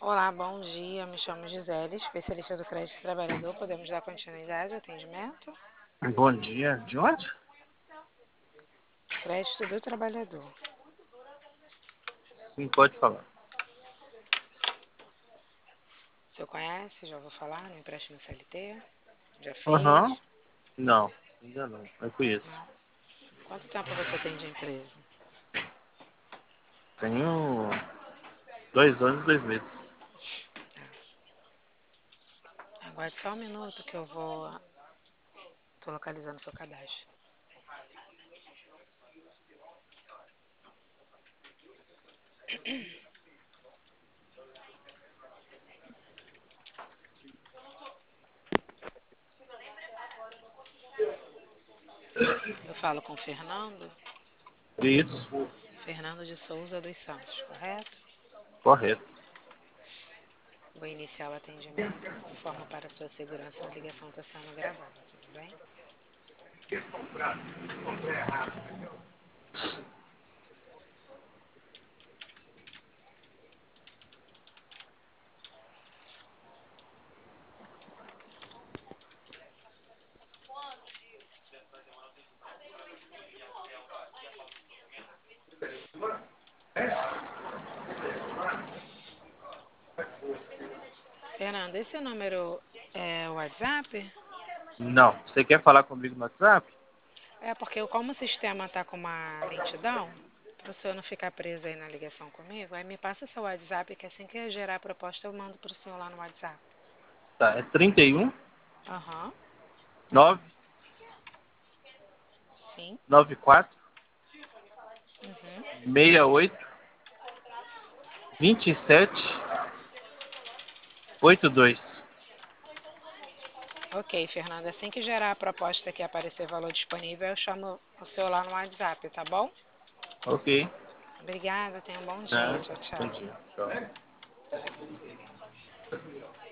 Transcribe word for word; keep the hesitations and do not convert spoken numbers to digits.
Olá, bom dia. Me chamo Gisele, especialista do crédito trabalhador. Podemos dar continuidade ao atendimento? Bom dia. De onde? Crédito do trabalhador. Sim, pode falar. O senhor conhece? Já ouviu falar no empréstimo C L T? Já Aham. fez? Não, ainda não. Eu conheço. Não. Quanto tempo você tem de empresa? Tenho dois anos e dois meses. Aguarde só um minuto que eu vou. Estou localizando seu cadastro. Eu falo com o Fernando. Isso, Fernando de Souza dos Santos, correto? correto. Vou iniciar o atendimento. Informo para sua segurança, a ligação está sendo gravada, tudo bem? Fernando, esse número é o WhatsApp? Não. Você quer falar comigo no WhatsApp? É porque como o sistema está com uma lentidão, para o senhor não ficar preso aí na ligação comigo, aí me passa seu WhatsApp, que assim que eu gerar a proposta eu mando para o senhor lá no WhatsApp. Tá, é trinta e um, Aham, nove, sim, noventa e quatro, uhum. sessenta e oito, vinte e sete, oitenta e dois. Ok, Fernando, assim que gerar a proposta aqui aparecer valor disponível, eu chamo o senhor lá no WhatsApp, tá bom? Ok. Obrigada, tenha um bom dia. Tá. Tchau, Bom tchau. dia. Tchau.